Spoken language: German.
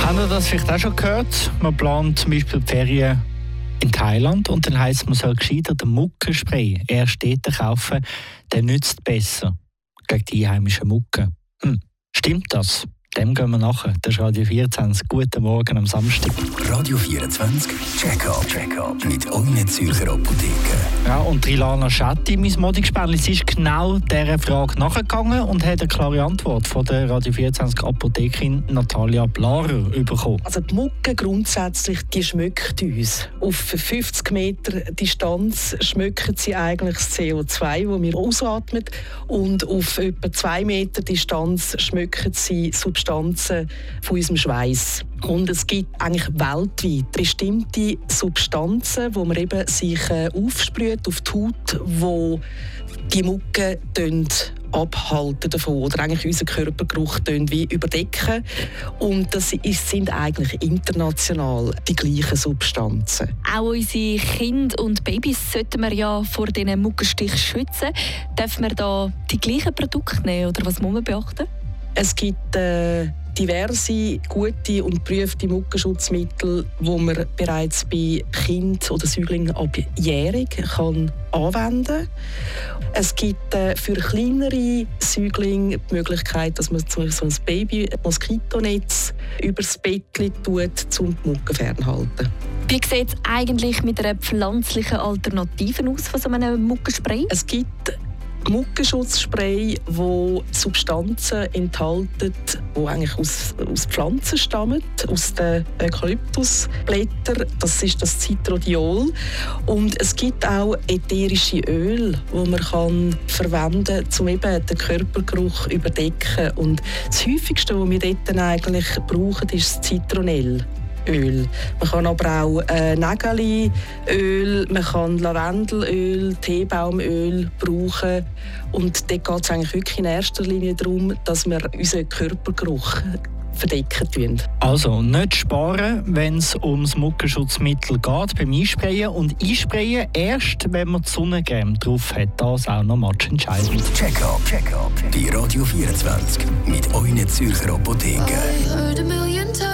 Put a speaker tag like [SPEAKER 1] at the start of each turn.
[SPEAKER 1] Haben ihr das vielleicht auch schon gehört? Man plant zum Beispiel die Ferien in Thailand und dann heisst es, man soll gescheiter den Muckenspray erst dort kaufen, der nützt besser gegen die einheimischen Mucken. Stimmt das? Dem gehen wir nachher. Das ist Radio 24. Guten Morgen am Samstag.
[SPEAKER 2] Radio 24, Check-up mit euren Zürcher Apotheken.
[SPEAKER 1] Ja, und Rilana Schetti, mein Modegespann, sie ist genau dieser Frage nachgegangen und hat eine klare Antwort von der Radio 24 Apothekerin Natalia Blarer bekommen.
[SPEAKER 3] Also die Mucke grundsätzlich, die schmeckt uns. Auf 50 Meter Distanz schmecken sie eigentlich das CO2, das wir ausatmen. Und auf etwa 2 Meter Distanz schmecken sie Substanzen von unserem Schweiß. Und es gibt eigentlich weltweit bestimmte Substanzen, die man eben sich aufsprüht auf die Haut, wo die Mucke abhalten davon oder eigentlich unseren Körpergeruch wie überdecken. Und das sind eigentlich international die gleichen Substanzen.
[SPEAKER 4] Auch unsere Kinder und Babys sollten wir ja vor diesen Muckenstichen schützen. Dürfen wir da die gleichen Produkte nehmen oder was muss man beachten?
[SPEAKER 3] Es gibt diverse gute und geprüfte Muckenschutzmittel, die man bereits bei Kindern oder Säuglingen abjährig anwenden kann. Es gibt für kleinere Säuglinge die Möglichkeit, dass man zum Beispiel so ein Baby-Moskitonetz über das Bettchen tut, um die Mucke fernhalten.
[SPEAKER 4] Wie sieht es eigentlich mit einer pflanzlichen Alternative aus von so einem Muckenspray?
[SPEAKER 3] Es gibt Muckenschutzspray, wo Substanzen enthalten, die eigentlich aus Pflanzen stammen, aus den Eukalyptusblättern. Das ist das Citrodiol. Und es gibt auch ätherische Öl, die man verwenden kann, um eben den Körpergeruch zu überdecken. Und das häufigste, was wir dort eigentlich brauchen, ist das Zitronell. Öl. Man kann aber auch Nägeliöl, man kann Lavendelöl, Teebaumöl brauchen. Und dort geht es eigentlich wirklich in erster Linie darum, dass wir unseren Körpergeruch verdecken.
[SPEAKER 1] Also nicht sparen, wenn es ums Muckenschutzmittel geht beim Einsprayen. Und einsprayen erst, wenn man die Sonnencreme drauf hat. Das auch noch matchentscheidend.
[SPEAKER 2] Check-up bei Radio 24 mit euren Zürcher Apotheken.